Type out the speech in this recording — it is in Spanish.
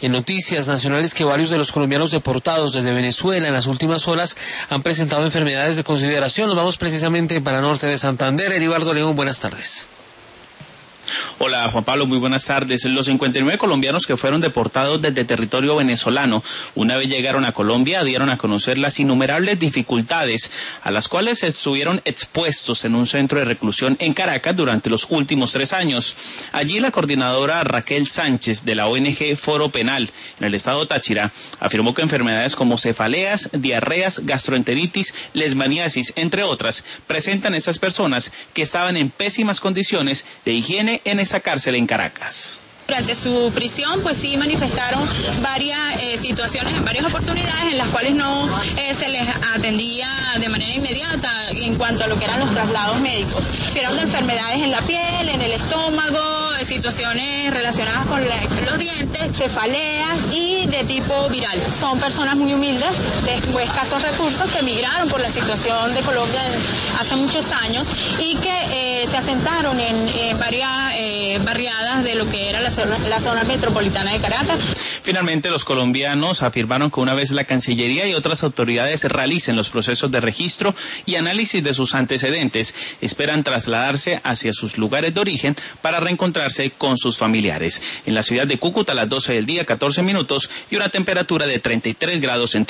en noticias nacionales que varios de los colombianos deportados desde Venezuela en las últimas horas han presentado enfermedades de consideración. Nos vamos precisamente para el norte de Santander. Heribardo León, buenas tardes. Hola Juan Pablo, muy buenas tardes. Los 59 colombianos que fueron deportados desde territorio venezolano, una vez llegaron a Colombia, dieron a conocer las innumerables dificultades a las cuales estuvieron expuestos en un centro de reclusión en Caracas durante los últimos 3 años. Allí la coordinadora Raquel Sánchez de la ONG Foro Penal en el estado Táchira afirmó que enfermedades como cefaleas, diarreas, gastroenteritis, leishmaniasis, entre otras, presentan estas personas que estaban en pésimas condiciones de higiene en esta cárcel en Caracas. Durante su prisión, pues sí manifestaron varias situaciones en varias oportunidades en las cuales no se les atendía de manera inmediata en cuanto a lo que eran los traslados médicos. Sufrieron de enfermedades en la piel, en el estómago, situaciones relacionadas con los dientes, cefaleas y de tipo viral. Son personas muy humildes, de escasos recursos, que emigraron por la situación de Colombia hace muchos años y que se asentaron en varias barriadas de lo que era la zona metropolitana de Caracas. Finalmente, los colombianos afirmaron que una vez la Cancillería y otras autoridades realicen los procesos de registro y análisis de sus antecedentes, esperan trasladarse hacia sus lugares de origen para reencontrarse con sus familiares. En la ciudad de Cúcuta, a las 12 del día, 14 minutos, y una temperatura de 33 grados centígrados.